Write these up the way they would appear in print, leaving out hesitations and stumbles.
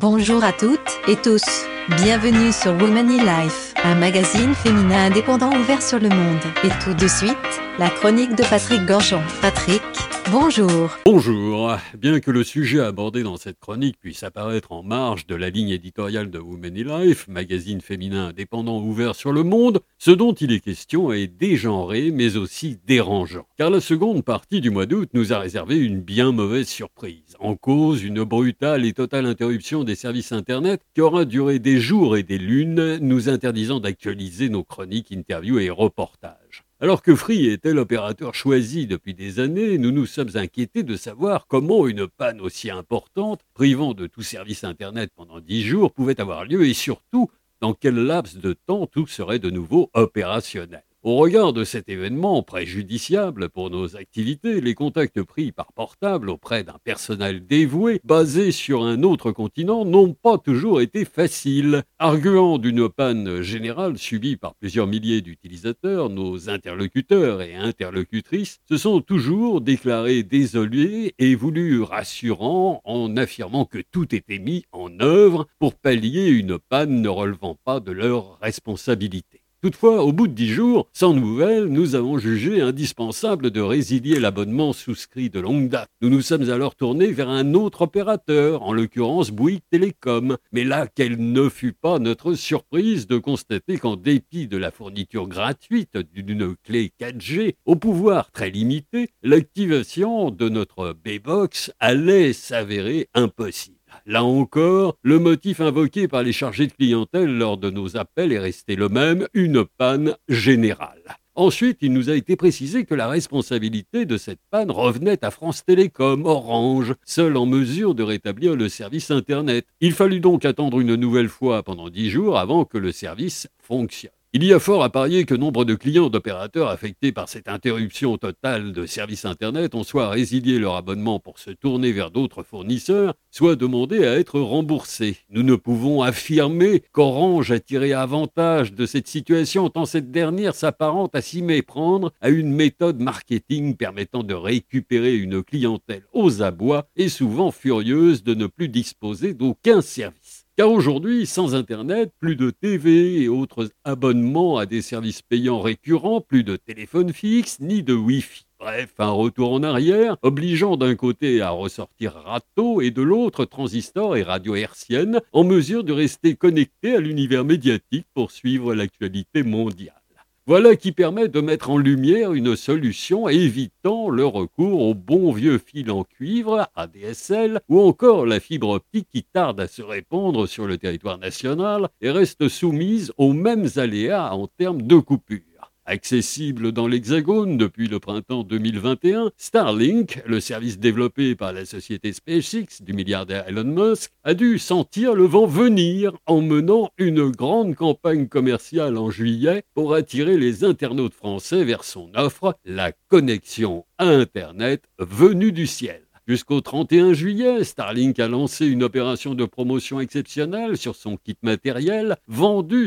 Bonjour à toutes et tous, bienvenue sur Womanly Life, un magazine féminin indépendant ouvert sur le monde. Et tout de suite, la chronique de Patrick Gorgeon. Patrick, bonjour. Bonjour. Bien que le sujet abordé dans cette chronique puisse apparaître en marge de la ligne éditoriale de Womanly Life, magazine féminin indépendant ouvert sur le monde, ce dont il est question est dégenré mais aussi dérangeant. Car la seconde partie du mois d'août nous a réservé une bien mauvaise surprise. En cause, une brutale et totale interruption des services Internet qui aura duré des jours et des lunes, nous interdisant d'actualiser nos chroniques, interviews et reportages. Alors que Free était l'opérateur choisi depuis des années, nous nous sommes inquiétés de savoir comment une panne aussi importante, privant de tout service Internet pendant 10 jours, pouvait avoir lieu et surtout, dans quel laps de temps tout serait de nouveau opérationnel. Au regard de cet événement préjudiciable pour nos activités, les contacts pris par portable auprès d'un personnel dévoué, basé sur un autre continent, n'ont pas toujours été faciles. Arguant d'une panne générale subie par plusieurs milliers d'utilisateurs, nos interlocuteurs et interlocutrices se sont toujours déclarés désolés et voulus rassurants en affirmant que tout était mis en œuvre pour pallier une panne ne relevant pas de leur responsabilité. Toutefois, au bout de 10 jours, sans nouvelles, nous avons jugé indispensable de résilier l'abonnement souscrit de longue date. Nous nous sommes alors tournés vers un autre opérateur, en l'occurrence Bouygues Télécom. Mais là, quelle ne fut pas notre surprise de constater qu'en dépit de la fourniture gratuite d'une clé 4G, au pouvoir très limité, l'activation de notre B-Box allait s'avérer impossible. Là encore, le motif invoqué par les chargés de clientèle lors de nos appels est resté le même, une panne générale. Ensuite, il nous a été précisé que la responsabilité de cette panne revenait à France Télécom, Orange, seul en mesure de rétablir le service Internet. Il fallut donc attendre une nouvelle fois pendant 10 jours avant que le service fonctionne. Il y a fort à parier que nombre de clients d'opérateurs affectés par cette interruption totale de service Internet ont soit résilié leur abonnement pour se tourner vers d'autres fournisseurs, soit demandé à être remboursés. Nous ne pouvons affirmer qu'Orange a tiré avantage de cette situation tant cette dernière s'apparente à s'y méprendre à une méthode marketing permettant de récupérer une clientèle aux abois et souvent furieuse de ne plus disposer d'aucun service. Car aujourd'hui, sans Internet, plus de TV et autres abonnements à des services payants récurrents, plus de téléphone fixe, ni de Wi-Fi. Bref, un retour en arrière, obligeant d'un côté à ressortir râteau et de l'autre transistor et radio hertzienne, en mesure de rester connecté à l'univers médiatique pour suivre l'actualité mondiale. Voilà qui permet de mettre en lumière une solution évitant le recours au bon vieux fil en cuivre, ADSL, ou encore la fibre optique qui tarde à se répandre sur le territoire national et reste soumise aux mêmes aléas en termes de coupure. Accessible dans l'Hexagone depuis le printemps 2021, Starlink, le service développé par la société SpaceX du milliardaire Elon Musk, a dû sentir le vent venir en menant une grande campagne commerciale en juillet pour attirer les internautes français vers son offre, la connexion à Internet venue du ciel. Jusqu'au 31 juillet, Starlink a lancé une opération de promotion exceptionnelle sur son kit matériel, vendu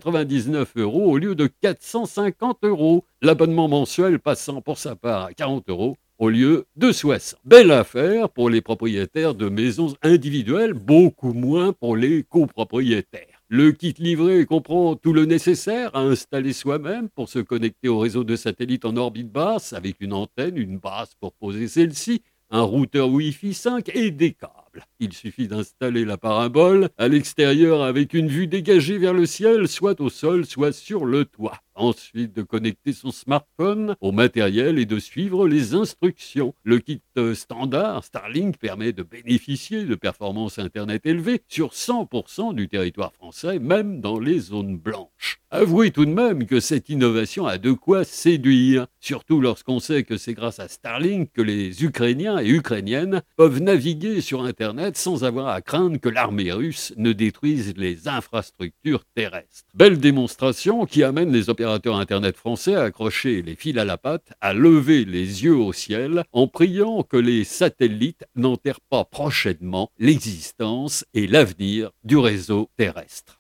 199 € au lieu de 450 €, l'abonnement mensuel passant pour sa part à 40 € au lieu de 60. Belle affaire pour les propriétaires de maisons individuelles, beaucoup moins pour les copropriétaires. Le kit livré comprend tout le nécessaire à installer soi-même pour se connecter au réseau de satellites en orbite basse avec une antenne, une base pour poser celle-ci, un routeur Wi-Fi 5 et des câbles. Il suffit d'installer la parabole à l'extérieur avec une vue dégagée vers le ciel, soit au sol, soit sur le toit. Ensuite, de connecter son smartphone au matériel et de suivre les instructions. Le kit standard Starlink permet de bénéficier de performances Internet élevées sur 100% du territoire français, même dans les zones blanches. Avouez tout de même que cette innovation a de quoi séduire, surtout lorsqu'on sait que c'est grâce à Starlink que les Ukrainiens et Ukrainiennes peuvent naviguer sur Internet sans avoir à craindre que l'armée russe ne détruise les infrastructures terrestres. Belle démonstration qui amène les opérateurs Internet français à accrocher les fils à la patte, à lever les yeux au ciel en priant que les satellites n'enterrent pas prochainement l'existence et l'avenir du réseau terrestre.